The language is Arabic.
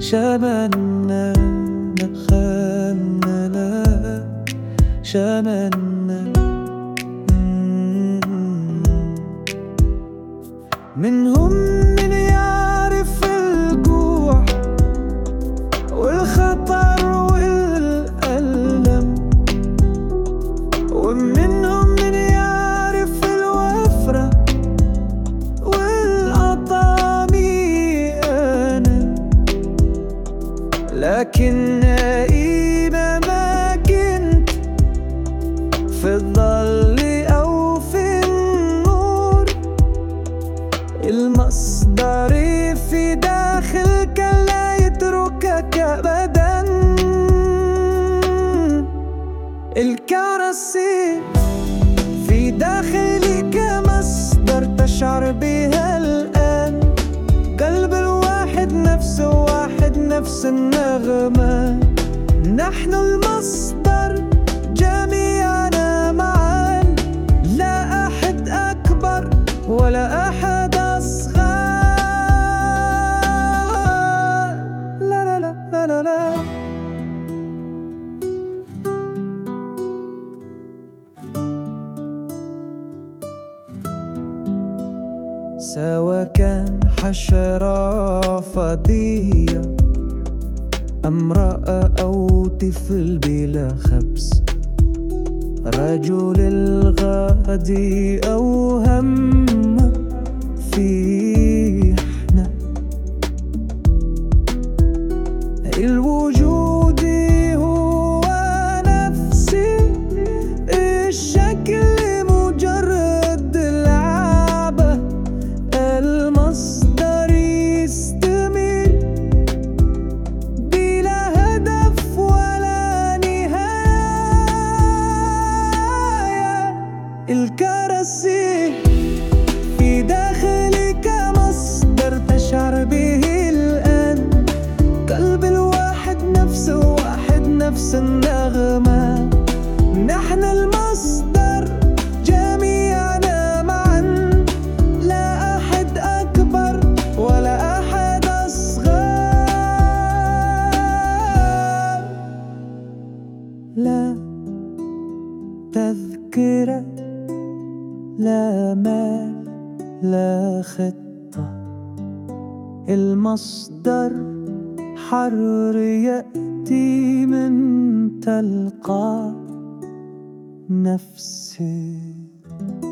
شمعنا نخلنا لا شمعنا منهم من يعرف الجوع والخطر والألم، ومنهم من يعرف الوفرة والأطامي أنا، لكن نائمة ما كنت في الظل أو في النور. المصدر في داخلك لا يتركك أبدا. الكراسي في داخلك مصدر تشعر بها الآن. قلب الواحد نفسه واحد نفس النغمة. نحن المصدر جميعنا معا، لا أحد أكبر ولا أحد أصغر. لا لا لا لا لا, لا. سواء كان حشرة فضية، امرأة أو طفل بلا خبز، رجل الغد أو هم في إحنا. الوجود هو نفسي، الشكل مجرد لعبة. المصدر يستمر بلا هدف ولا نهاية. الكراسي في داخلك مصدر تشعر به الآن. قلب الواحد نفسه واحد نفس النغمة. نحن المصدر جميعنا معا، لا أحد أكبر ولا أحد أصغر. لا تذكرة، لا مال، لا خطة. المصدر حر يأتي من تلقاء نفسه.